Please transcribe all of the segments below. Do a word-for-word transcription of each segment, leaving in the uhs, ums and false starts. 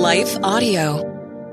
Life Audio.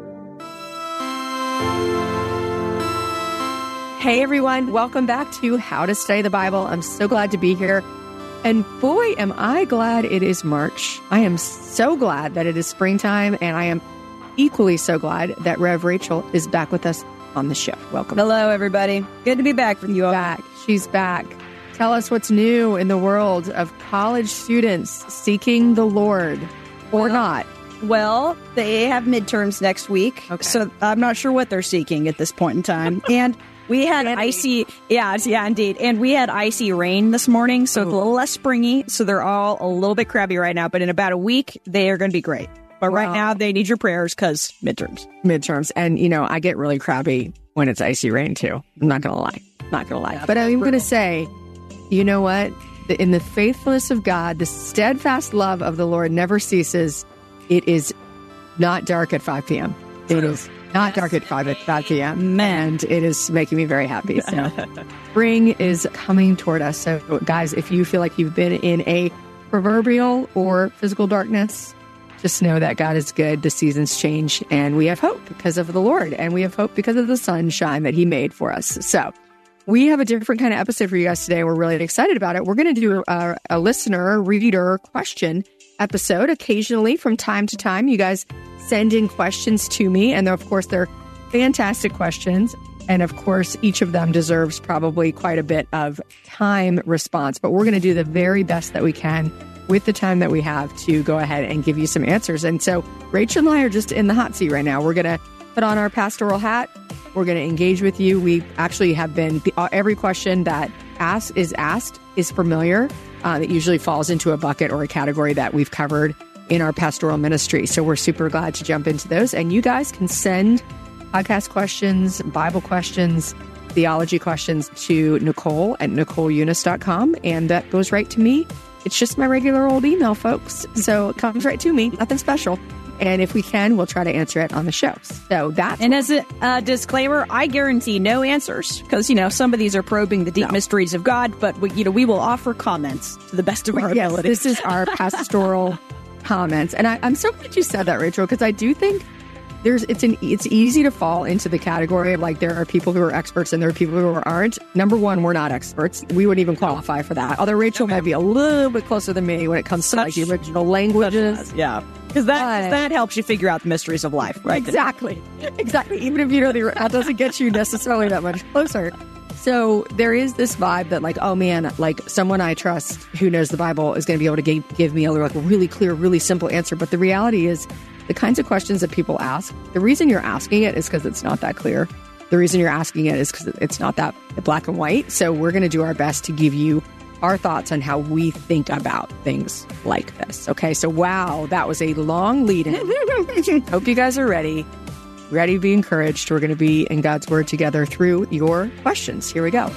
Hey everyone, welcome back to How to Study the Bible. I'm so glad to be here. And boy, am I glad it is March. I am so glad that it is springtime, and I am equally so glad that Rev Rachel is back with us on the show. Welcome. Hello, everybody. Good to be back with you all. Back. She's back. Tell us what's new in the world of college students seeking the Lord, or well, not. Well, they have midterms next week, okay. So I'm not sure what they're seeking at this point in time. And we had icy, yeah, yeah, indeed. And we had icy rain this morning, so it's a little less springy. So they're all a little bit crabby right now. But in about a week, they are going to be great. But right wow. now, they need your prayers because midterms. Midterms. And, you know, I get really crabby when it's icy rain, too. I'm not going to lie. Not going to lie. Yeah, but I'm going to say, you know what? In the faithfulness of God, the steadfast love of the Lord never ceases. It is not dark at five p.m. It is not dark at five p.m. And it is making me very happy. So spring is coming toward us. So guys, if you feel like you've been in a proverbial or physical darkness, just know that God is good. The seasons change, and we have hope because of the Lord, and we have hope because of the sunshine that He made for us. So we have a different kind of episode for you guys today. We're really excited about it. We're going to do a, a listener, reader question episode occasionally from time to time. You guys send in questions to me, and of course, they're fantastic questions. And of course, each of them deserves probably quite a bit of time response, but we're going to do the very best that we can with the time that we have to go ahead and give you some answers. And so Rachel and I are just in the hot seat right now. We're going to put on our pastoral hat. We're going to engage with you. We actually have been, every question that ask, is asked is familiar. Uh, that usually falls into a bucket or a category that we've covered in our pastoral ministry. So we're super glad to jump into those. And you guys can send podcast questions, Bible questions, theology questions to Nicole at Nicole Eunice dot com. And that goes right to me. It's just my regular old email, folks. So it comes right to me. Nothing special. And if we can, we'll try to answer it on the show. So that's... And as a uh, disclaimer, I guarantee no answers because, you know, some of these are probing the deep no. mysteries of God, but, we, you know, we will offer comments to the best of our yes, ability. This is our pastoral comments. And I, I'm so glad you said that, Rachel, because I do think there's it's an it's easy to fall into the category of like there are people who are experts and there are people who aren't. Number one, we're not experts. We wouldn't even qualify for that. Although Rachel might be a little bit closer than me when it comes to like the original languages. Yeah. Because that, that helps you figure out the mysteries of life, right? Exactly. Exactly. Even if you know the, that doesn't get you necessarily that much closer. So there is this vibe that like, oh man, like someone I trust who knows the Bible is going to be able to give, give me a like, really clear, really simple answer. But the reality is the kinds of questions that people ask, the reason you're asking it is because it's not that clear. The reason you're asking it is because it's not that black and white. So we're going to do our best to give you our thoughts on how we think about things like this. Okay, so wow, that was a long lead-in. Hope you guys are ready. Ready to be encouraged. We're going to be in God's Word together through your questions. Here we go.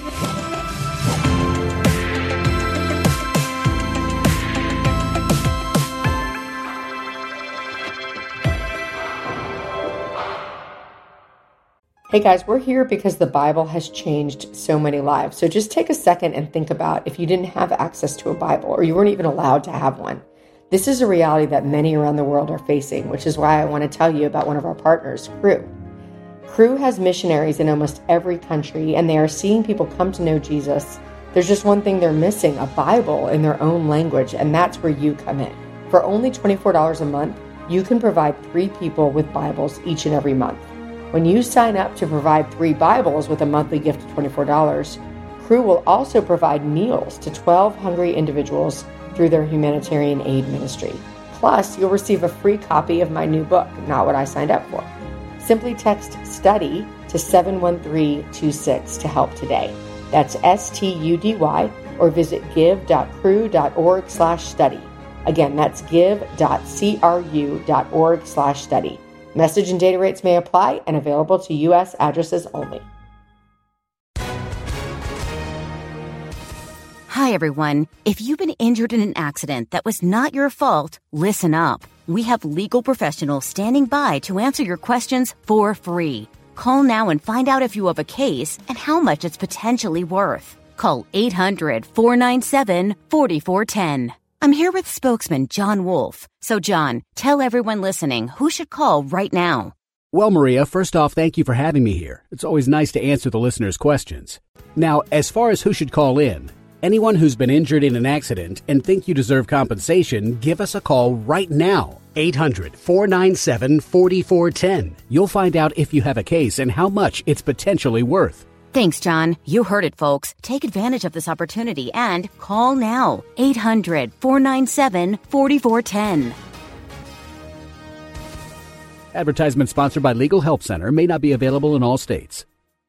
Hey guys, we're here because the Bible has changed so many lives. So just take a second and think about if you didn't have access to a Bible or you weren't even allowed to have one. This is a reality that many around the world are facing, which is why I want to tell you about one of our partners, Cru. Cru has missionaries in almost every country, and they are seeing people come to know Jesus. There's just one thing they're missing, a Bible in their own language, and that's where you come in. For only twenty-four dollars a month, you can provide three people with Bibles each and every month. When you sign up to provide three Bibles with a monthly gift of twenty-four dollars, Cru will also provide meals to twelve hungry individuals through their humanitarian aid ministry. Plus, you'll receive a free copy of my new book, Not What I Signed Up For. Simply text STUDY to seven one three two six to help today. That's S T U D Y, or visit give.cru.org slash study. Again, that's give.cru.org slash study. Message and data rates may apply and available to U S addresses only. Hi, everyone. If you've been injured in an accident that was not your fault, listen up. We have legal professionals standing by to answer your questions for free. Call now and find out if you have a case and how much it's potentially worth. Call eight hundred, four nine seven, four four one zero. I'm here with spokesman John Wolf. So, John, tell everyone listening who should call right now. Well, Maria, first off, thank you for having me here. It's always nice to answer the listeners' questions. Now, as far as who should call in, anyone who's been injured in an accident and think you deserve compensation, give us a call right now. eight hundred, four nine seven, four four one zero. You'll find out if you have a case and how much it's potentially worth. Thanks, John. You heard it, folks. Take advantage of this opportunity and call now. eight hundred, four nine seven, four four one zero. Advertisement sponsored by Legal Help Center. May not be available in all states.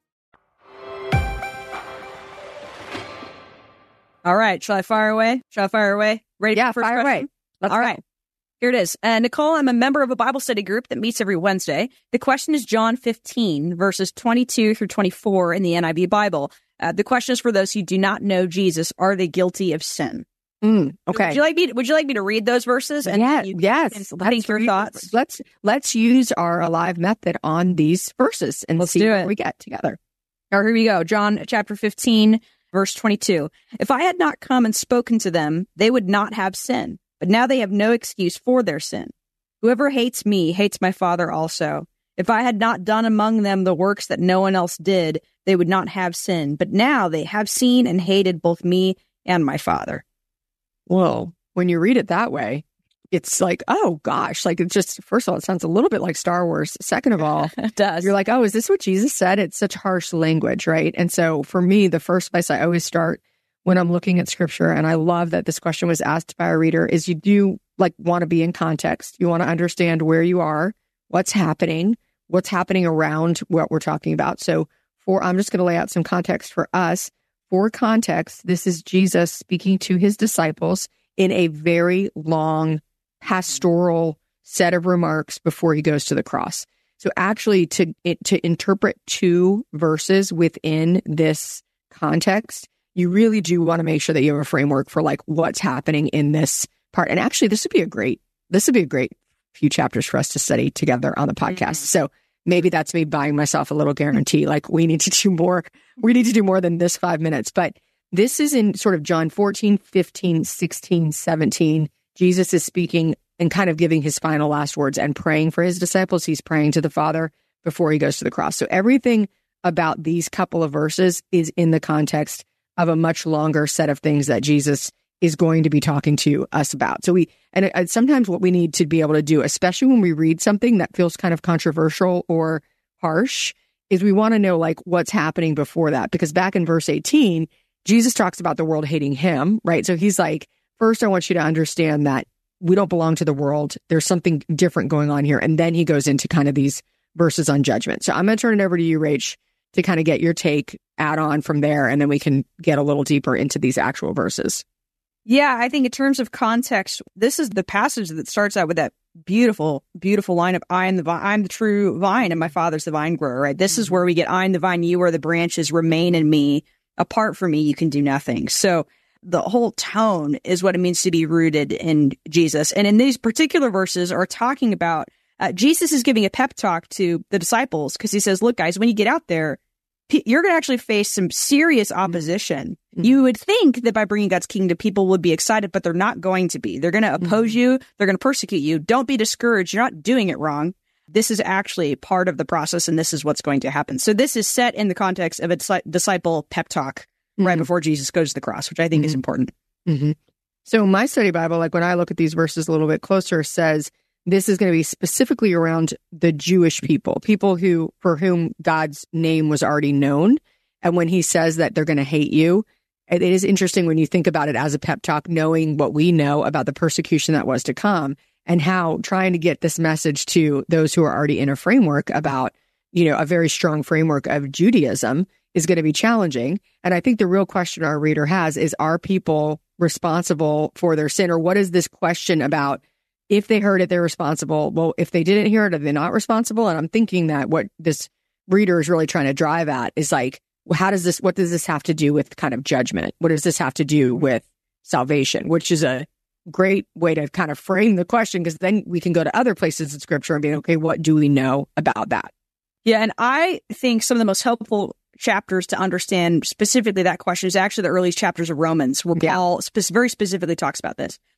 All right. Shall I fire away? Shall I fire away? Ready Yeah, for the first fire question? away. Let's All go. right. Here it is. Uh, Nicole, I'm a member of a Bible study group that meets every Wednesday. The question is John fifteen, verses twenty-two through twenty-four in the N I V Bible. Uh, the question is for those who do not know Jesus. Are they guilty of sin? Mm, okay. Would you like me? To, would you like me to read those verses? And yeah, you yes. can think your read- thoughts. Let's let's use our Alive method on these verses and Let's see do what it. we get together. All right, here we go. John chapter fifteen, verse twenty-two. If I had not come and spoken to them, they would not have sin. But now they have no excuse for their sin. Whoever hates me hates my Father also. If I had not done among them the works that no one else did, they would not have sin. But now they have seen and hated both me and my Father. Whoa. When you read it that way, it's like, oh gosh, like it's just, first of all, it sounds a little bit like Star Wars. Second of all, It does. you're like, oh, is this what Jesus said? It's such harsh language, right? And so for me, the first place I always start when I'm looking at scripture, and I love that this question was asked by a reader, is you do like want to be in context. You want to understand where you are, what's happening, what's happening around what we're talking about. So for, I'm just going to lay out some context for us. For context, this is Jesus speaking to his disciples in a very long pastoral set of remarks before he goes to the cross. So actually to to interpret two verses within this context, you really do want to make sure that you have a framework for like what's happening in this part. And actually, this would be a great, this would be a great few chapters for us to study together on the podcast. Mm-hmm. So maybe that's me buying myself a little guarantee. Like we need to do more. We need to do more than this five minutes. But this is in sort of John fourteen, fifteen, sixteen, seventeen. Jesus is speaking and kind of giving his final last words and praying for his disciples. He's praying to the Father before he goes to the cross. So everything about these couple of verses is in the context of a much longer set of things that Jesus is going to be talking to us about. So we, and uh, sometimes what we need to be able to do, especially when we read something that feels kind of controversial or harsh, is we want to know like what's happening before that. Because back in verse eighteen, Jesus talks about the world hating him, right? So he's like, first, I want you to understand that we don't belong to the world. There's something different going on here. And then he goes into kind of these verses on judgment. So I'm going to turn it over to you, Rach, to kind of get your take, add on from there, and then we can get a little deeper into these actual verses. Yeah, I think in terms of context, this is the passage that starts out with that beautiful, beautiful line of I am the vine, I'm the true vine and my Father's the vine grower, right? This mm-hmm. is where we get I am the vine, you are the branches, remain in me. Apart from me, you can do nothing. So the whole tone is what it means to be rooted in Jesus. And in these particular verses are talking about, uh, Jesus is giving a pep talk to the disciples because he says, look, guys, when you get out there, you're going to actually face some serious opposition. Mm-hmm. You would think that by bringing God's kingdom, people would be excited, but they're not going to be. They're going to oppose mm-hmm. you. They're going to persecute you. Don't be discouraged. You're not doing it wrong. This is actually part of the process, and this is what's going to happen. So this is set in the context of a dis- disciple pep talk mm-hmm. right before Jesus goes to the cross, which I think mm-hmm. is important. Mm-hmm. So my study Bible, like when I look at these verses a little bit closer, says this is going to be specifically around the Jewish people, people who for whom God's name was already known. And when he says that they're going to hate you, it is interesting when you think about it as a pep talk, knowing what we know about the persecution that was to come and how trying to get this message to those who are already in a framework about, you know, a very strong framework of Judaism is going to be challenging. And I think the real question our reader has is, are people responsible for their sin? Or what is this question about? If they heard it, they're responsible. Well, if they didn't hear it, are they not responsible? And I'm thinking that what this reader is really trying to drive at is like, well, how does this, what does this have to do with kind of judgment? What does this have to do with salvation? Which is a great way to kind of frame the question, because then we can go to other places in scripture and be, okay, what do we know about that? Yeah. And I think some of the most helpful chapters to understand specifically that question is actually the earliest chapters of Romans, where yeah. Paul spe- very specifically talks about this.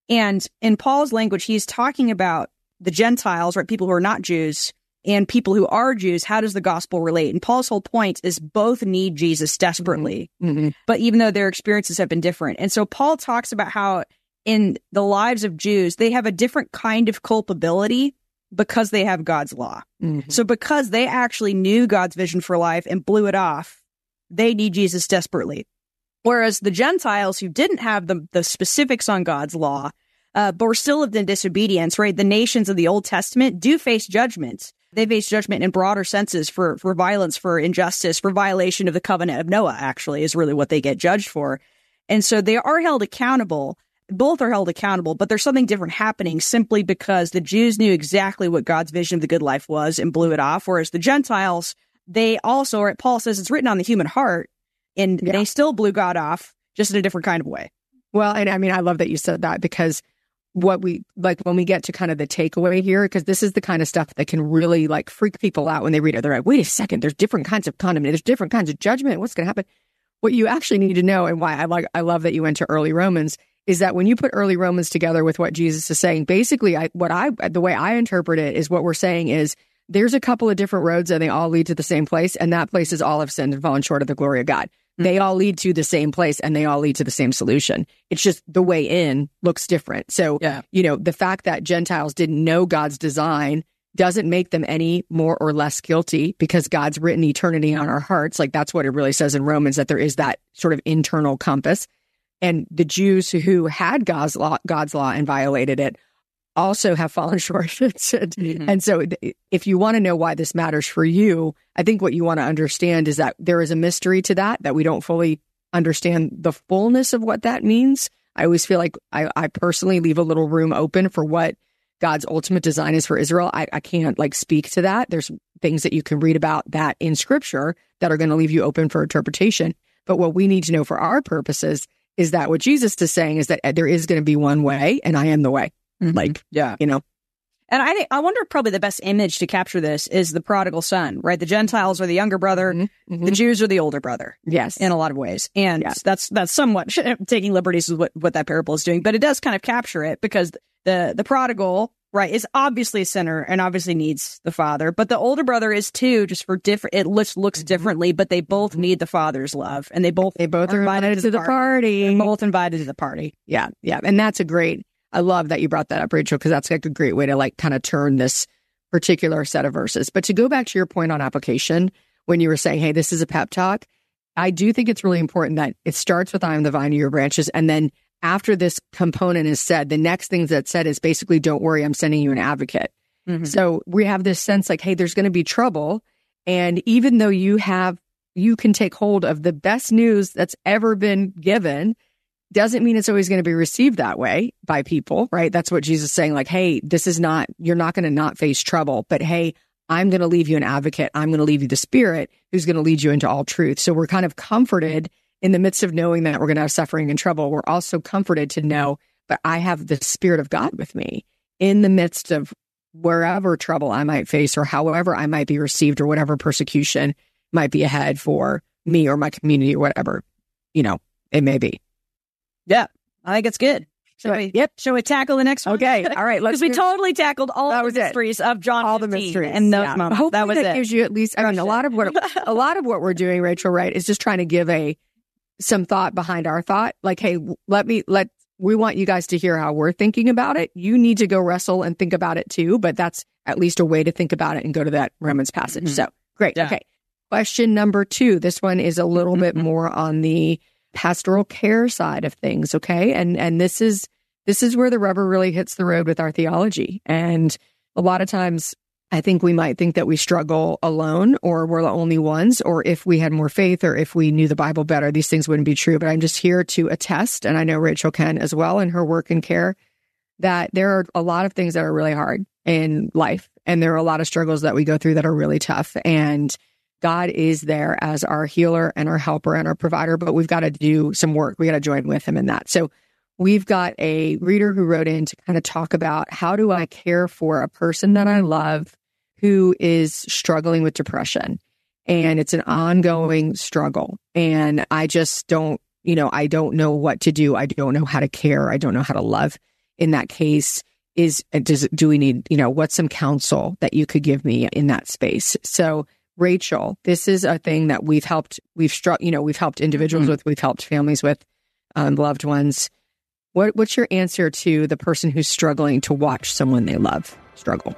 And in Paul's language, he's talking about the Gentiles, right? People who are not Jews and people who are Jews. How does the gospel relate? And Paul's whole point is both need Jesus desperately, mm-hmm. but even though their experiences have been different. And so Paul talks about how in the lives of Jews, they have a different kind of culpability because they have God's law. Mm-hmm. So because they actually knew God's vision for life and blew it off, they need Jesus desperately. Whereas the Gentiles who didn't have the, the specifics on God's law, uh, but were still lived in disobedience, right? The nations of the Old Testament do face judgment. They face judgment in broader senses for, for violence, for injustice, for violation of the covenant of Noah, actually, is really what they get judged for. And so they are held accountable. Both are held accountable, but there's something different happening simply because the Jews knew exactly what God's vision of the good life was and blew it off, whereas the Gentiles, they also, or Paul says it's written on the human heart, and yeah. they still blew God off, just in a different kind of way. Well, and I mean, I love that you said that, because what we, like, when we get to kind of the takeaway here, because this is the kind of stuff that can really, like, freak people out when they read it. They're like, wait a second, there's different kinds of condemnation, there's different kinds of judgment, what's going to happen? What you actually need to know, and why I like, I love that you went to early Romans, is that when you put early Romans together with what Jesus is saying, basically, I, what I, the way I interpret it is what we're saying is there's a couple of different roads and they all lead to the same place. And that place is all have sinned and fallen short of the glory of God. Mm-hmm. They all lead to the same place and they all lead to the same solution. It's just the way in looks different. So, yeah. you know, the fact that Gentiles didn't know God's design doesn't make them any more or less guilty, because God's written eternity on our hearts. Like, that's what it really says in Romans, that there is that sort of internal compass. And the Jews who had God's law, God's law and violated it also have fallen short. and, mm-hmm. and so if you want to know why this matters for you, I think what you want to understand is that there is a mystery to that, that we don't fully understand the fullness of what that means. I always feel like I, I personally leave a little room open for what God's ultimate design is for Israel. I, I can't like speak to that. There's things that you can read about that in scripture that are going to leave you open for interpretation. But what we need to know for our purposes is that what Jesus is saying is that there is going to be one way, and I am the way. Mm-hmm. Like, yeah, you know. And I think, I wonder if probably the best image to capture this is the prodigal son, right? The Gentiles are the younger brother, mm-hmm. Mm-hmm. the Jews are the older brother. Yes, in a lot of ways, and yes. that's that's somewhat taking liberties with what, what that parable is doing, but it does kind of capture it, because the the prodigal, right, is obviously a sinner and obviously needs the father, but the older brother is too, just for different. It looks looks mm-hmm. differently, but they both need the father's love, and they both they both are invited, invited to the party. party. They're both invited to the party. Yeah, yeah, and that's a great. I love that you brought that up, Rachel, because that's like a great way to like kind of turn this particular set of verses. But to go back to your point on application, when you were saying, hey, this is a pep talk, I do think it's really important that it starts with I am the vine, you are branches. And then after this component is said, the next thing that's said is basically, don't worry, I'm sending you an advocate. Mm-hmm. So we have this sense like, hey, there's going to be trouble. And even though you have, you can take hold of the best news that's ever been given, doesn't mean it's always going to be received that way by people, right? That's what Jesus is saying, like, hey, this is not, you're not going to not face trouble, but hey, I'm going to leave you an advocate. I'm going to leave you the Spirit who's going to lead you into all truth. So we're kind of comforted in the midst of knowing that we're going to have suffering and trouble. We're also comforted to know, but I have the Spirit of God with me in the midst of wherever trouble I might face, or however I might be received, or whatever persecution might be ahead for me or my community, or whatever, you know, it may be. Yeah, I think it's good. Shall we, yep. Shall we tackle the next one? Okay. All right. Because we totally tackled all that the was mysteries it. of John all fifteen the mysteries and those yeah. moments. Hopefully that was that it. gives you at least, I mean, a lot of what, a lot of what we're doing, Rachel, right, is just trying to give a, some thought behind our thought. Like, hey, let me, let, we want you guys to hear how we're thinking about it. You need to go wrestle and think about it too, but that's at least a way to think about it and go to that Romans passage. Mm-hmm. So great. Yeah. Okay. Question number two. This one is a little mm-hmm. bit more on the pastoral care side of things. Okay. And, and this is, this is where the rubber really hits the road with our theology. And a lot of times I think we might think that we struggle alone, or we're the only ones, or if we had more faith, or if we knew the Bible better, these things wouldn't be true. But I'm just here to attest, and I know Rachel can as well in her work and care, that there are a lot of things that are really hard in life. And there are a lot of struggles that we go through that are really tough. And God is there as our healer and our helper and our provider, but we've got to do some work. We got to join with him in that. So we've got a reader who wrote in to kind of talk about, how do I care for a person that I love who is struggling with depression? And it's an ongoing struggle. And I just don't, you know, I don't know what to do. I don't know how to care. I don't know how to love in that case, is does do we need, you know, what's some counsel that you could give me in that space? So Rachel, this is a thing that we've helped, we've struck, you know, we've helped individuals mm-hmm. with, we've helped families with, um, loved ones. What what's your answer to the person who's struggling to watch someone they love struggle?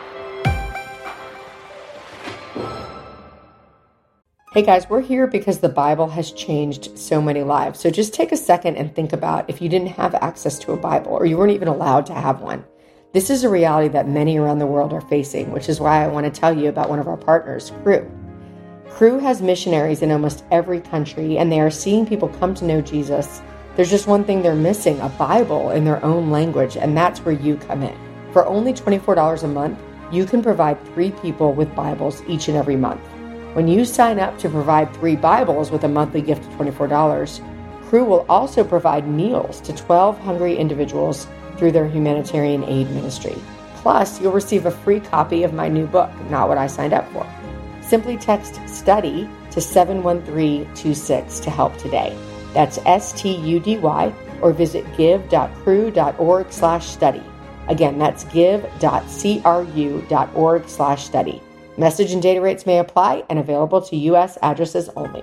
Hey guys, we're here because the Bible has changed so many lives. So just take a second and think about if you didn't have access to a Bible or you weren't even allowed to have one. This is a reality that many around the world are facing, which is why I want to tell you about one of our partners, Cru. Cru has missionaries in almost every country, and they are seeing people come to know Jesus. There's just one thing they're missing, a Bible in their own language, and that's where you come in. For only twenty-four dollars a month, you can provide three people with Bibles each and every month. When you sign up to provide three Bibles with a monthly gift of twenty-four dollars, Cru will also provide meals to twelve hungry individuals through their humanitarian aid ministry. Plus, you'll receive a free copy of my new book, Not What I Signed Up For. Simply text STUDY to seven one three two six to help today. That's S T U D Y, or visit give.cru.org slash study. Again, that's give.cru.org slash study. Message and data rates may apply and available to U S addresses only.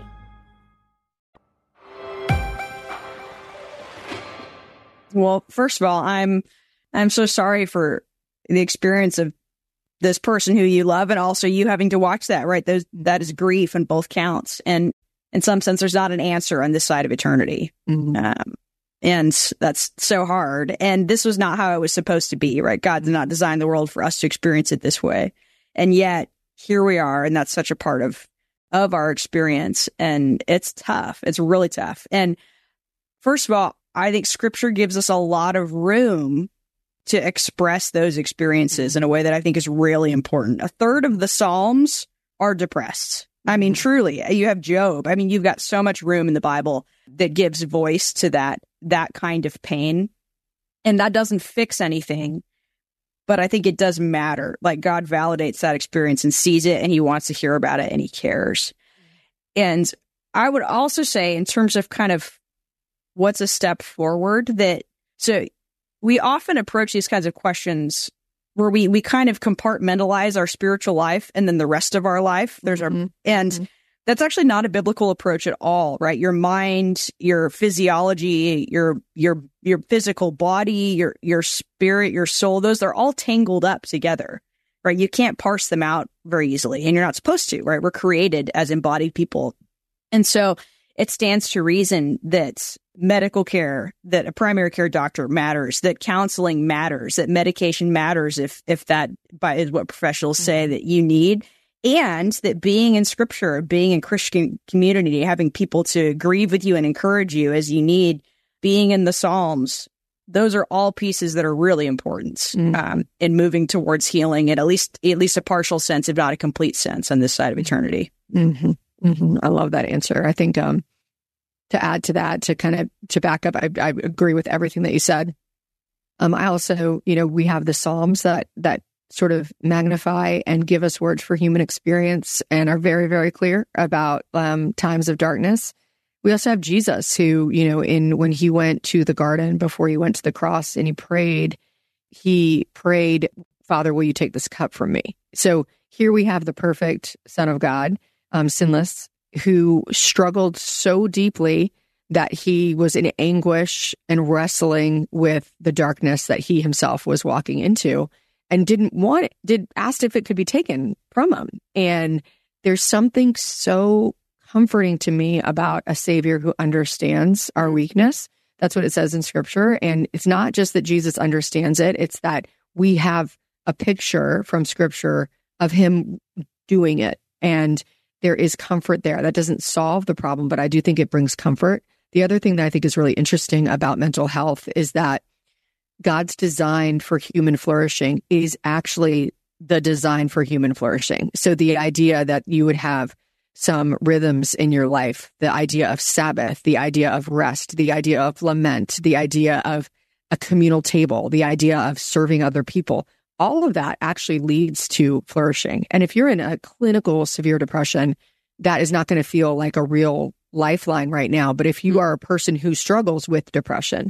Well, first of all, I'm I'm so sorry for the experience of this person who you love, and also you having to watch that, right? Those, that is grief in both counts. And in some sense, there's not an answer on this side of eternity. Mm-hmm. Um, and that's so hard. And this was not how it was supposed to be, right? God did not design the world for us to experience it this way. And yet, here we are, and that's such a part of, of our experience. And it's tough. It's really tough. And first of all, I think Scripture gives us a lot of room to express those experiences in a way that I think is really important. A third of the Psalms are depressed. I mean, truly, you have Job. I mean, you've got so much room in the Bible that gives voice to that, that kind of pain. And that doesn't fix anything. But I think it does matter. Like, God validates that experience and sees it, and he wants to hear about it, and he cares. And I would also say, in terms of kind of what's a step forward, that so we often approach these kinds of questions where we we kind of compartmentalize our spiritual life and then the rest of our life. There's mm-hmm. our and mm-hmm. that's actually not a biblical approach at all, right? Your mind, your physiology, your your your physical body, your your spirit, your soul, those are all tangled up together, right? You can't parse them out very easily, and you're not supposed to, right? We're created as embodied people. And so it stands to reason that medical care, that a primary care doctor matters, that counseling matters, that medication matters if if that by is what professionals say that you need. And that being in Scripture, being in Christian community, having people to grieve with you and encourage you as you need, being in the Psalms, those are all pieces that are really important mm-hmm. um, in moving towards healing, and at least at least a partial sense, if not a complete sense, on this side of eternity. Mm-hmm. Mm-hmm. I love that answer. I think um, to add to that, to kind of to back up, I, I agree with everything that you said. Um, I also, you know, we have the Psalms that that. sort of magnify and give us words for human experience and are very, very clear about um, times of darkness. We also have Jesus who, you know, in when he went to the garden before he went to the cross and he prayed, he prayed, Father, will you take this cup from me? So here we have the perfect Son of God, um, sinless, who struggled so deeply that he was in anguish and wrestling with the darkness that he himself was walking into. And didn't want it, did asked if it could be taken from him. And there's something so comforting to me about a Savior who understands our weakness. That's what it says in Scripture. And it's not just that Jesus understands it, it's that we have a picture from Scripture of him doing it. And there is comfort there. That doesn't solve the problem, but I do think it brings comfort. The other thing that I think is really interesting about mental health is that God's design for human flourishing is actually the design for human flourishing. So the idea that you would have some rhythms in your life, the idea of Sabbath, the idea of rest, the idea of lament, the idea of a communal table, the idea of serving other people, all of that actually leads to flourishing. And if you're in a clinical severe depression, that is not going to feel like a real lifeline right now. But if you are a person who struggles with depression,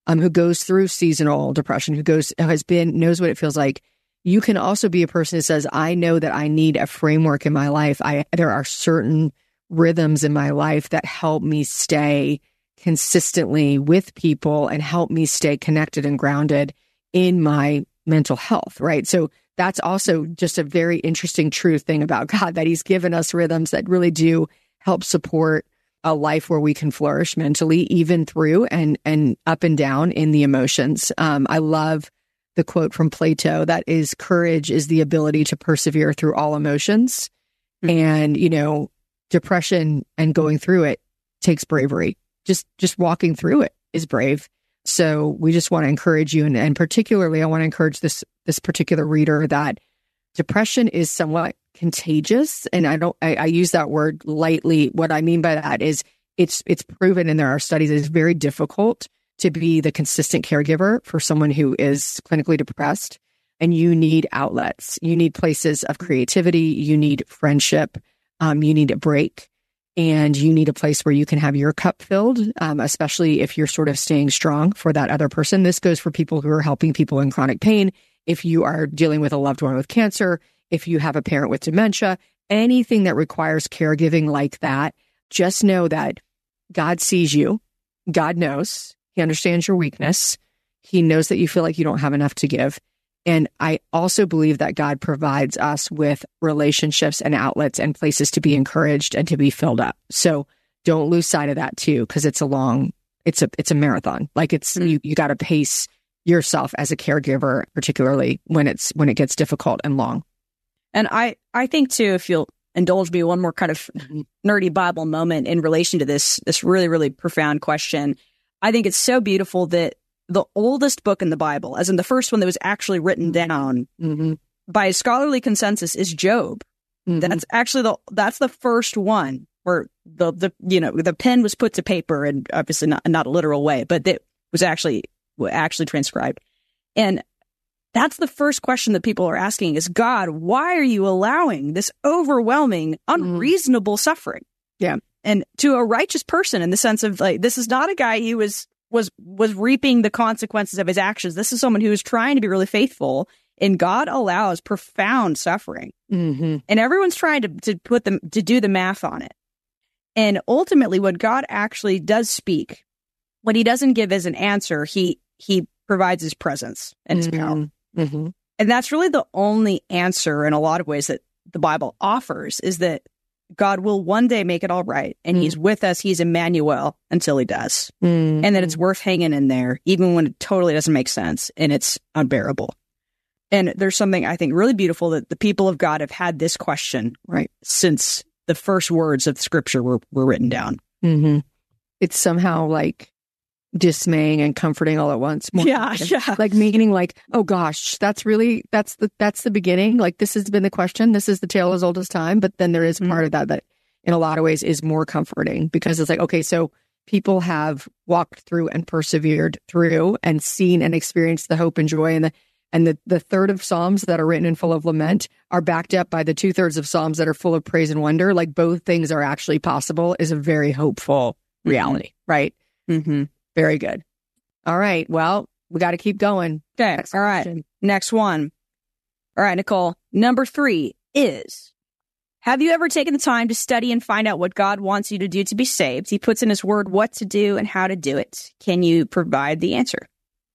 um, who goes through seasonal depression, who goes, has been, knows what it feels like. You can also be a person who says, I know that I need a framework in my life. I, there are certain rhythms in my life that help me stay consistently with people and help me stay connected and grounded in my mental health, right? So that's also just a very interesting true thing about God, that he's given us rhythms that really do help support a life where we can flourish mentally, even through and and up and down in the emotions. Um, I love the quote from Plato that is, courage is the ability to persevere through all emotions. Mm-hmm. And, you know, depression and going through it takes bravery. Just just walking through it is brave. So we just want to encourage you, and, and particularly I want to encourage this this particular reader that depression is somewhat contagious. And I don't I, I use that word lightly. What I mean by that is it's it's proven, and there are studies, that it's very difficult to be the consistent caregiver for someone who is clinically depressed. And you need outlets. You need places of creativity. You need friendship. Um, you need a break. And you need a place where you can have your cup filled, um, especially if you're sort of staying strong for that other person. This goes for people who are helping people in chronic pain. If you are dealing with a loved one with cancer, if you have a parent with dementia, anything that requires caregiving like that, just know that God sees you. God knows. He understands your weakness. He knows that you feel like you don't have enough to give. And I also believe that God provides us with relationships and outlets and places to be encouraged and to be filled up. So don't lose sight of that too, because it's a long, it's a, it's a marathon. Like it's, mm-hmm. you, you got to pace yourself as a caregiver, particularly when it's, when it gets difficult and long. And I, I think too, if you'll indulge me one more kind of nerdy Bible moment in relation to this, this really, really profound question. I think it's so beautiful that the oldest book in the Bible, as in the first one that was actually written down mm-hmm. by scholarly consensus, is Job. Mm-hmm. That's actually the that's the first one where the the you know the pen was put to paper, and obviously not not a literal way, but it was actually actually transcribed. And that's the first question that people are asking: is God, why are you allowing this overwhelming, unreasonable mm-hmm. suffering? Yeah, and to a righteous person, in the sense of like, this is not a guy who was. was was reaping the consequences of his actions. This is someone who is trying to be really faithful, and God allows profound suffering. Mm-hmm. And everyone's trying to, to put them to do the math on it. And ultimately, what God actually does speak, what he doesn't give as an answer, he he provides his presence and his mm-hmm. power. Mm-hmm. And that's really the only answer in a lot of ways that the Bible offers, is that God will one day make it all right, and mm. he's with us. He's Emmanuel until he does. Mm. And that it's worth hanging in there, even when it totally doesn't make sense and it's unbearable. And there's something I think really beautiful that the people of God have had this question right since the first words of Scripture were, were written down. Mm-hmm. It's somehow like dismaying and comforting all at once. More yeah, yeah. Like meaning like, oh gosh, that's really, that's the, that's the beginning. Like this has been the question. This is the tale as old as time. But then there is mm-hmm. part of that that in a lot of ways is more comforting, because it's like, okay, so people have walked through and persevered through and seen and experienced the hope and joy, and the, and the, the third of Psalms that are written and full of lament are backed up by the two thirds of Psalms that are full of praise and wonder. Like both things are actually possible is a very hopeful reality, mm-hmm. right? Mm-hmm. Very good. All right. Well, we got to keep going. Okay. Next All right. Question. Next one. All right, Nicole. Number three is, have you ever taken the time to study and find out what God wants you to do to be saved? He puts in his word what to do and how to do it. Can you provide the answer?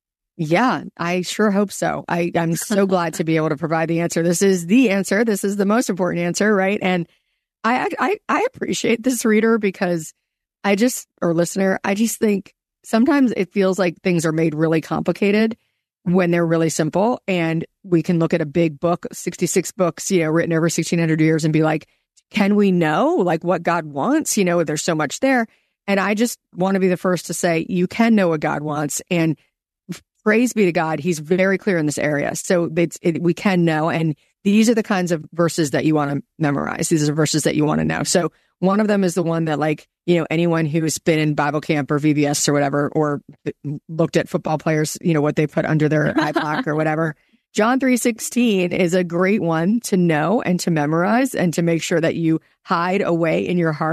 Yeah, I sure hope so. I, I'm so glad to be able to provide the answer. This is the answer. This is the most important answer, right? And I, I, I appreciate this reader, because I just, or listener, I just think sometimes it feels like things are made really complicated when they're really simple. And we can look at a big book, sixty-six books, you know, written over sixteen hundred years, and be like, can we know like what God wants? You know, there's so much there. And I just want to be the first to say, you can know what God wants. And praise be to God, he's very clear in this area. So it's, it, we can know. And these are the kinds of verses that you want to memorize. These are verses that you want to know. So one of them is the one that, like, you know, anyone who's been in Bible camp or V B S or whatever, or looked at football players, you know, what they put under their eye block or whatever. John three sixteen is a great one to know and to memorize and to make sure that you hide away in your heart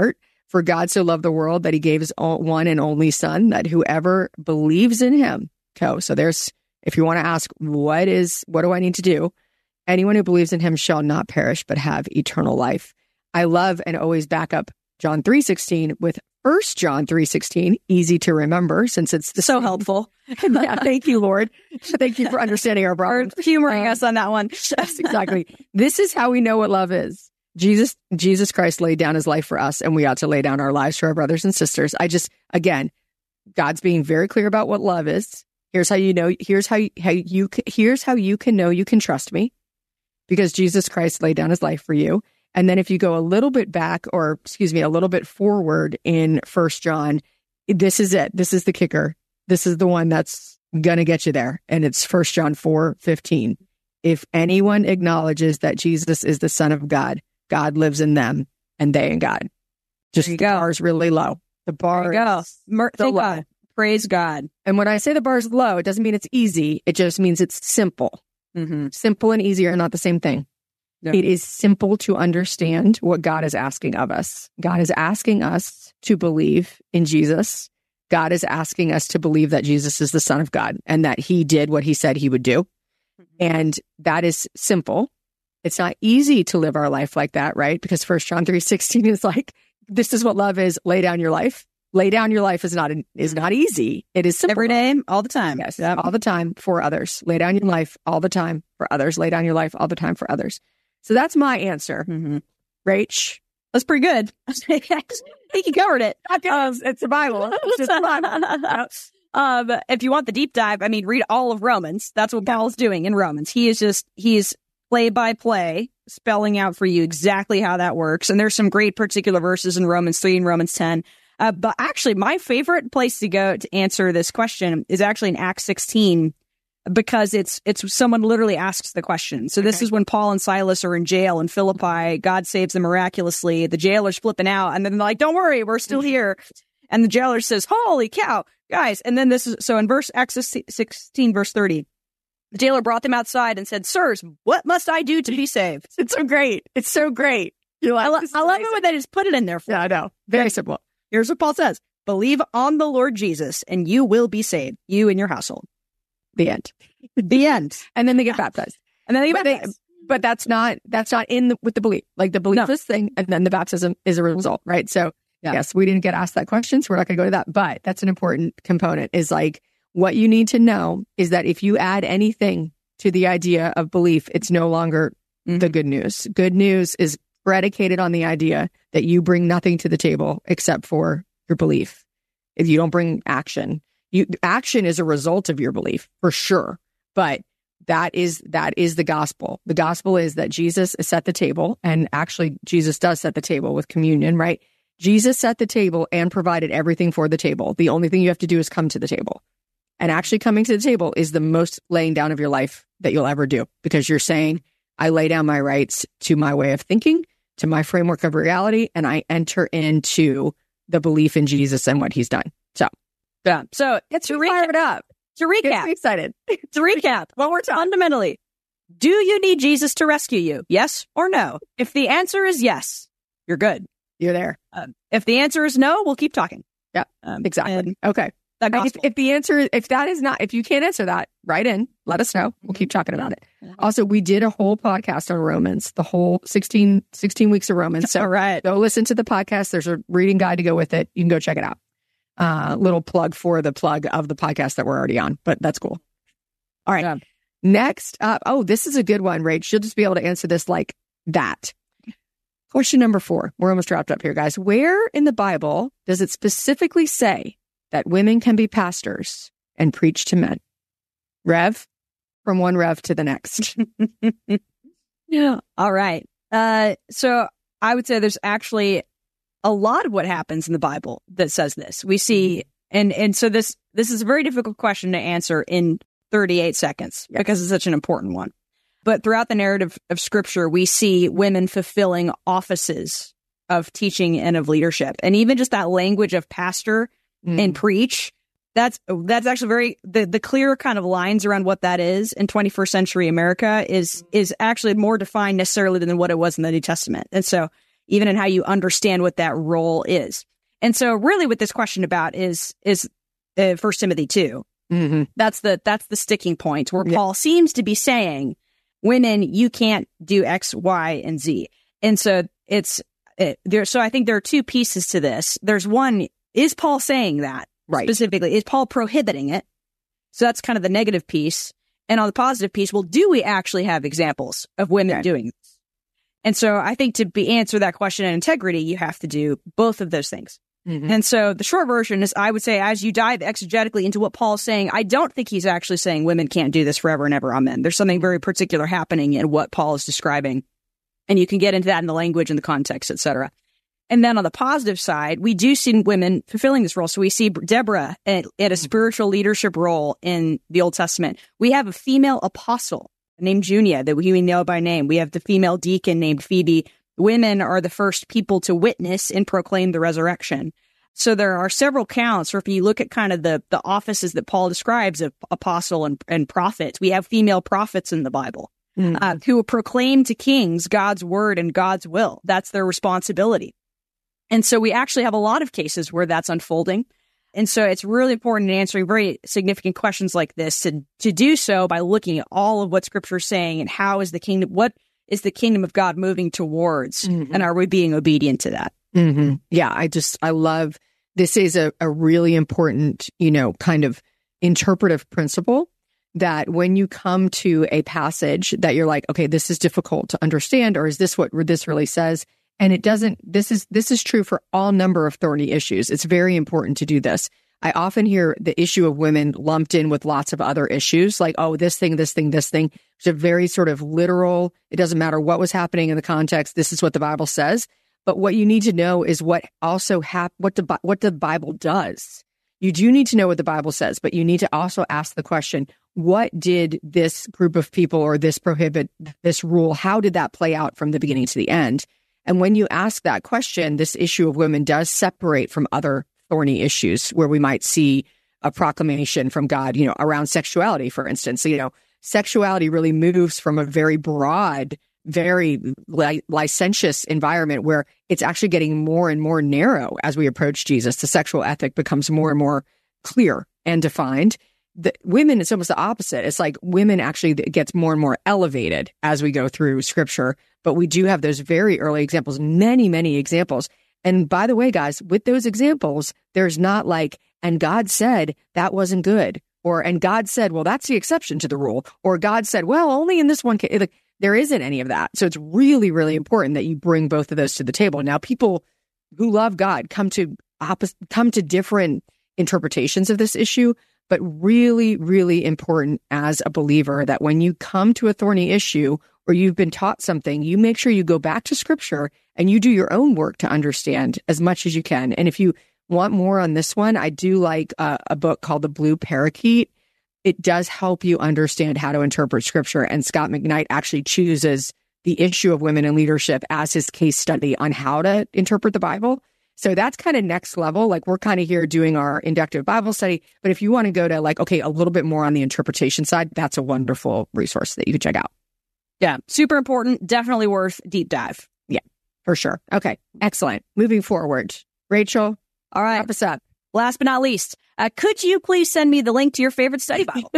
For God so loved the world that he gave his own, one and only son, that whoever believes in him. Okay, so there's, if you want to ask, what is, what do I need to do? Anyone who believes in him shall not perish, but have eternal life. I love and always back up John three sixteen with First John three sixteen, easy to remember since it's the So same. helpful. Yeah, thank you, Lord. Thank you for understanding our Or problems. humoring Um, us on that one. Yes, exactly. This is how we know what love is. Jesus, Jesus Christ laid down his life for us, and we ought to lay down our lives for our brothers and sisters. I just, again, God's being very clear about what love is. Here's how you know, here's how you, how you, here's how you can know you can trust me, because Jesus Christ laid down his life for you. And then if you go a little bit back, or excuse me, a little bit forward in First John, this is it. This is the kicker. This is the one that's going to get you there. And it's First John four fifteen. If anyone acknowledges that Jesus is the Son of God, God lives in them and they in God. Just There you the go. bar is really low. The bar There you go. is Mer- so thank low. God. Praise God. And when I say the bar is low, it doesn't mean it's easy. It just means it's simple. Mm-hmm. Simple and easy are not the same thing. No. It is simple to understand what God is asking of us. God is asking us to believe in Jesus. God is asking us to believe that Jesus is the Son of God and that he did what he said he would do. And that is simple. It's not easy to live our life like that, right? Because First John three sixteen is like, this is what love is. Lay down your life. Lay down your life is not is not easy. It is simple. Every day, all the time. Yes, Yep. all the time for others. Lay down your life all the time for others. Lay down your life all the time for others. So that's my answer. Mm-hmm. Rach. That's pretty good. I think you covered it. Um, it's the Bible. It's just the Bible. um, if you want the deep dive, I mean, read all of Romans. That's what Paul's doing in Romans. He is just, he's play by play, spelling out for you exactly how that works. And there's some great particular verses in Romans three and Romans ten. Uh, but actually, my favorite place to go to answer this question is actually in Acts sixteen, because it's it's someone literally asks the question. So this Okay. is when Paul and Silas are in jail in Philippi. God saves them miraculously. The jailer's flipping out, and then they're like, "Don't worry, we're still here." And the jailer says, "Holy cow, guys!" And then this is so in verse Acts sixteen, verse thirty. The jailer brought them outside and said, "Sirs, what must I do to be saved?" It's so great. It's so great. You like, I, lo- this is I love amazing. it when they just put it in there for Yeah, I you. know. Very simple. Here's what Paul says: "Believe on the Lord Jesus, and you will be saved, you and your household." The end. The end. And then they get baptized. And then they But, get they, but that's not that's not in the, with the belief. Like the belief No. is this thing, and then the baptism is a result, right? So Yeah. yes, we didn't get asked that question, so we're not going to go to that. But that's an important component. Is like what you need to know is that if you add anything to the idea of belief, it's no longer Mhm. the good news. Good news is predicated on the idea that you bring nothing to the table except for your belief. If you don't bring action, you action is a result of your belief for sure. But that is that is the gospel. The gospel is that Jesus set the table, and actually Jesus does set the table with communion, right? Jesus set the table and provided everything for the table. The only thing you have to do is come to the table. And actually coming to the table is the most laying down of your life that you'll ever do, because you're saying, I lay down my rights to my way of thinking, to my framework of reality, and I enter into the belief in Jesus and what he's done. So Yeah. So let's to fire recap, it up. to Get recap, me excited. to recap, One more time. fundamentally, do you need Jesus to rescue you? Yes or no? If the answer is yes, you're good. You're there. Um, if the answer is no, we'll keep talking. Yeah, Um, exactly. and Okay. that And if, gospel. if the answer, if that is not, if you can't answer that, write in, let us know. We'll keep talking about it. Also, we did a whole podcast on Romans, the whole sixteen, sixteen weeks of Romans. So All right. go listen to the podcast. There's a reading guide to go with it. You can go check it out. Uh, little plug for the plug of the podcast that we're already on, but that's cool. All right. Yeah. Next up. Oh, this is a good one, Rach. You'll just be able to answer this like that. Question number four. We're almost wrapped up here, guys. Where in the Bible does it specifically say that women can be pastors and preach to men? Rev, from one Rev to the next. Yeah. All right. Uh, so I would say there's actually a lot of what happens in the Bible that says this. We see, and and so this this is a very difficult question to answer in thirty-eight seconds Yes. because it's such an important one. But throughout the narrative of Scripture, we see women fulfilling offices of teaching and of leadership, and even just that language of pastor Mm. and preach. That's that's actually very the the clear kind of lines around what that is in twenty-first century America is is actually more defined necessarily than what it was in the New Testament. And so even in how you understand what that role is. And so really what this question about is, is uh, First Timothy two. Mm-hmm. That's the, that's the sticking point where yeah. Paul seems to be saying, women, you can't do X, Y, and Z. And so it's it, there. So I think there are two pieces to this. There's one, is Paul saying that right. specifically? Is Paul prohibiting it? So that's kind of the negative piece. And on the positive piece, well, do we actually have examples of women okay. doing this? And so I think to be answer that question in integrity, you have to do both of those things. Mm-hmm. And so the short version is, I would say, as you dive exegetically into what Paul's saying, I don't think he's actually saying women can't do this forever and ever. Amen. There's something very particular happening in what Paul is describing. And you can get into that in the language and the context, et cetera. And then on the positive side, we do see women fulfilling this role. So we see Deborah at, at a spiritual leadership role in the Old Testament. We have a female apostle named Junia that we know by name. We have the female deacon named Phoebe. Women are the first people to witness and proclaim the resurrection. So there are several counts, or if you look at kind of the, the offices that Paul describes of apostle and, and prophet, we have female prophets in the Bible mm. uh, who proclaim to kings God's word and God's will. That's their responsibility. And so we actually have a lot of cases where that's unfolding. And so it's really important in answering very significant questions like this to, to do so by looking at all of what Scripture is saying and how is the kingdom, what is the kingdom of God moving towards? Mm-hmm. And are we being obedient to that? Mm-hmm. Yeah, I just, I love, this is a, a really important, you know, kind of interpretive principle that when you come to a passage that you're like, okay, this is difficult to understand, or is this what this really says? And it doesn't, this is, this is true for all number of thorny issues. It's very important to do this. I often hear the issue of women lumped in with lots of other issues, like, oh, this thing, this thing, this thing. It's a very sort of literal, it doesn't matter what was happening in the context. This is what the Bible says. But what you need to know is what also hap- what the, what the Bible does. You do need to know what the Bible says, but you need to also ask the question, what did this group of people or this prohibit, this rule, how did that play out from the beginning to the end? And when you ask that question, this issue of women does separate from other thorny issues where we might see a proclamation from God, you know, around sexuality, for instance. So, you know, sexuality really moves from a very broad, very li- licentious environment where it's actually getting more and more narrow as we approach Jesus. The sexual ethic becomes more and more clear and defined. The women, it's almost the opposite. It's like women actually it gets more and more elevated as we go through Scripture. But we do have those very early examples, many, many examples. And by the way, guys, with those examples, there's not like, and God said that wasn't good, or, and God said, well, that's the exception to the rule, or God said, well, only in this one case. Like, there isn't any of that. So it's really, really important that you bring both of those to the table. Now, people who love God come to opposite, come to different interpretations of this issue, but really, really important as a believer that when you come to a thorny issue or you've been taught something, you make sure you go back to Scripture and you do your own work to understand as much as you can. And if you want more on this one, I do like uh, a book called The Blue Parakeet. It does help you understand how to interpret Scripture. And Scott McKnight actually chooses the issue of women in leadership as his case study on how to interpret the Bible. So that's kind of next level. Like, we're kind of here doing our inductive Bible study. But if you want to go to like, okay, a little bit more on the interpretation side, that's a wonderful resource that you can check out. Yeah, super important. Definitely worth deep dive. Yeah, for sure. Okay, excellent. Moving forward. Rachel, all right. Wrap us up. Last but not least, uh, could you please send me the link to your favorite study Bible?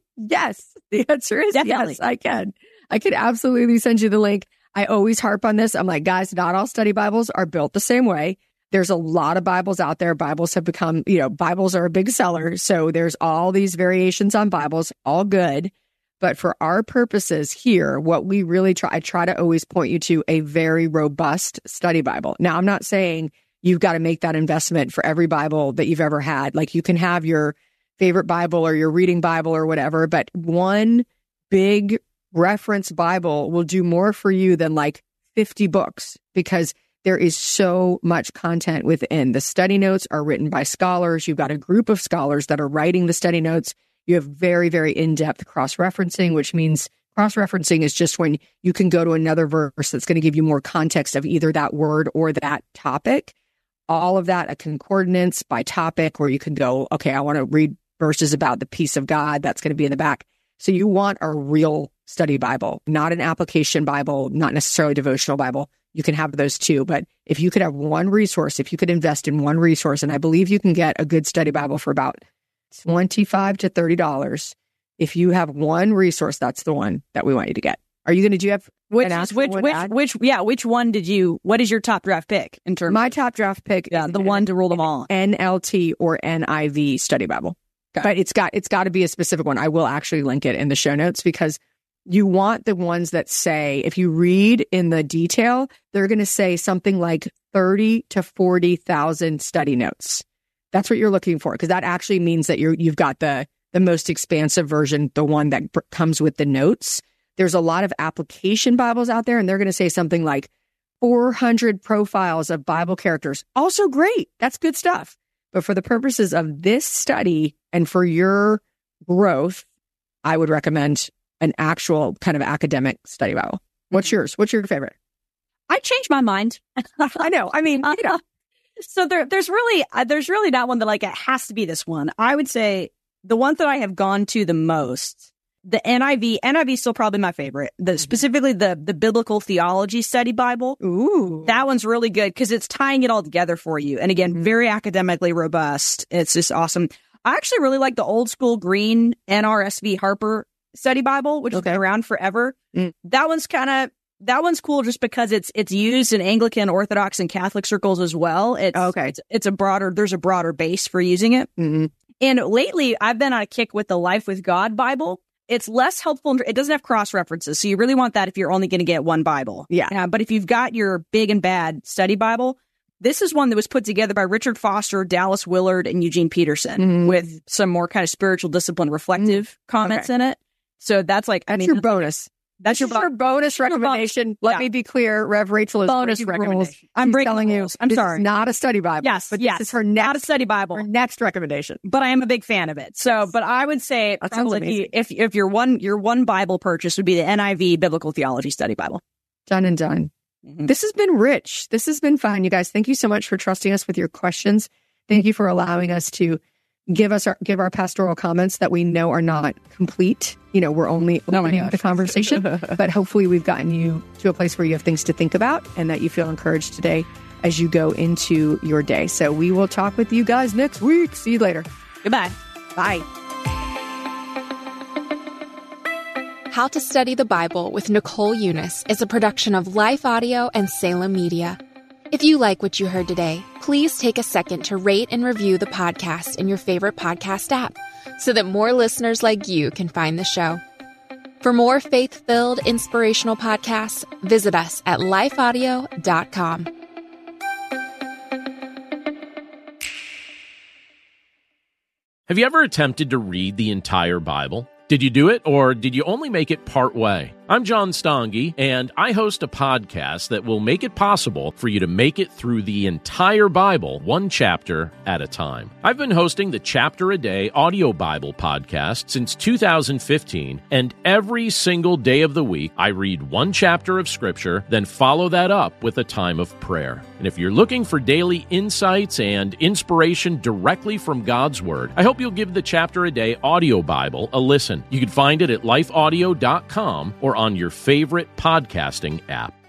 Yes. The answer is Definitely. Yes, I can. I could absolutely send you the link. I always harp on this. I'm like, guys, not all study Bibles are built the same way. There's a lot of Bibles out there. Bibles have become, you know, Bibles are a big seller. So there's all these variations on Bibles, all good. But for our purposes here, what we really try, I try to always point you to a very robust study Bible. Now, I'm not saying you've got to make that investment for every Bible that you've ever had. Like, you can have your favorite Bible or your reading Bible or whatever, but one big reference Bible will do more for you than like fifty books, because there is so much content within. The study notes are written by scholars. You've got a group of scholars that are writing the study notes. You have very, very in-depth cross-referencing, which means cross-referencing is just when you can go to another verse that's going to give you more context of either that word or that topic. All of that, a concordance by topic, where you can go, okay, I want to read verses about the peace of God. That's going to be in the back. So you want a real study Bible, not an application Bible, not necessarily a devotional Bible. you can have those too. But if you could have one resource, if you could invest in one resource, and I believe you can get a good study Bible for about twenty-five to thirty dollars. If you have one resource, that's the one that we want you to get. Are you going to do you have which an which which, which yeah which one did you? What is your top draft pick in terms? My of, top draft pick, yeah, is the one to rule them all. N L T or N I V study Bible, okay. But it's got it's got to be a specific one. I will actually link it in the show notes because you want the ones that say, if you read in the detail, they're going to say something like thirty to forty thousand study notes. That's what you're looking for, because that actually means that you're you've got the the most expansive version, the one that b- comes with the notes. There's a lot of application Bibles out there, and they're going to say something like four hundred profiles of Bible characters. Also great. That's good stuff. But for the purposes of this study and for your growth, I would recommend an actual kind of academic study Bible. What's yours? What's your favorite? I changed my mind. I know. I mean, you know. So there, there's really, uh, there's really not one that like, it has to be this one. I would say the one that I have gone to the most, the N I V, N I V is still probably my favorite. The specifically the the Biblical Theology Study Bible. Ooh, that one's really good because it's tying it all together for you. And again, very academically robust. It's just awesome. I actually really like the old school green N R S V Harper Study Bible, which okay. has been around forever. Mm. That one's kind of that one's cool just because it's it's used in Anglican, Orthodox, and Catholic circles as well. It's okay. It's, it's a broader. There's a broader base for using it. Mm-hmm. And lately, I've been on a kick with the Life with God Bible. It's less helpful. It doesn't have cross references. So you really want that if you're only going to get one Bible. Yeah. Uh, but if you've got your big and bad study Bible, this is one that was put together by Richard Foster, Dallas Willard, and Eugene Peterson mm-hmm. with some more kind of spiritual discipline, reflective mm-hmm. comments okay. in it. So that's like, that's I mean, your bonus. That's your, bo- your bonus recommendation. Bonus. Let yeah. me be clear. Rev Rachel is bonus recommendation. I'm telling you. I'm this sorry. Is not a study Bible. Yes, but yes. this is her next, not a study Bible. Her next recommendation. But I am a big fan of it. So, but I would say that sounds amazing. If if your one your one Bible purchase would be the N I V Biblical Theology Study Bible. Done and done. Mm-hmm. This has been rich. This has been fun, you guys. Thank you so much for trusting us with your questions. Thank you for allowing us to give us our give our pastoral comments that we know are not complete. You know, we're only opening oh the conversation, but hopefully we've gotten you to a place where you have things to think about and that you feel encouraged today as you go into your day. So we will talk with you guys next week. See you later. Goodbye. Bye. How to Study the Bible with Nicole Eunice is a production of Life Audio and Salem Media. If you like what you heard today, please take a second to rate and review the podcast in your favorite podcast app so that more listeners like you can find the show. For more faith-filled, inspirational podcasts, visit us at life audio dot com. Have you ever attempted to read the entire Bible? Did you do it, or did you only make it part way? I'm John Stange, and I host a podcast that will make it possible for you to make it through the entire Bible, one chapter at a time. I've been hosting the Chapter a Day audio Bible podcast since two thousand fifteen, and every single day of the week, I read one chapter of Scripture, then follow that up with a time of prayer. And if you're looking for daily insights and inspiration directly from God's Word, I hope you'll give the Chapter a Day audio Bible a listen. You can find it at life audio dot com or on your favorite podcasting app.